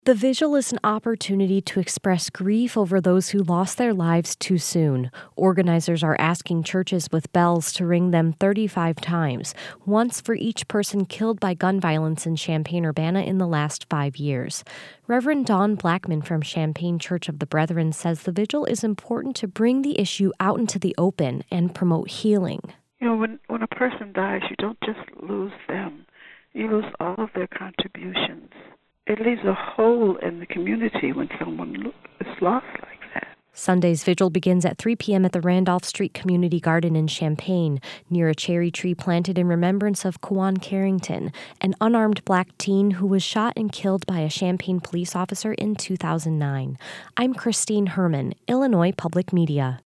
The vigil is an opportunity to express grief over those who lost their lives too soon. Organizers are asking churches with bells to ring them 35 times, once for each person killed by gun violence in Champaign-Urbana in the last 5 years. Reverend Dawn Blackman from Champaign Church of the Brethren says the vigil is important to bring the issue out into the open and promote healing. You know, when a person dies, you don't just lose them. You lose all of their contributions. It leaves a hole in the community when someone is lost like that. Sunday's vigil begins at 3 p.m. at the Randolph Street Community Garden in Champaign, near a cherry tree planted in remembrance of Kwan Carrington, an unarmed black teen who was shot and killed by a Champaign police officer in 2009. I'm Christine Herman, Illinois Public Media.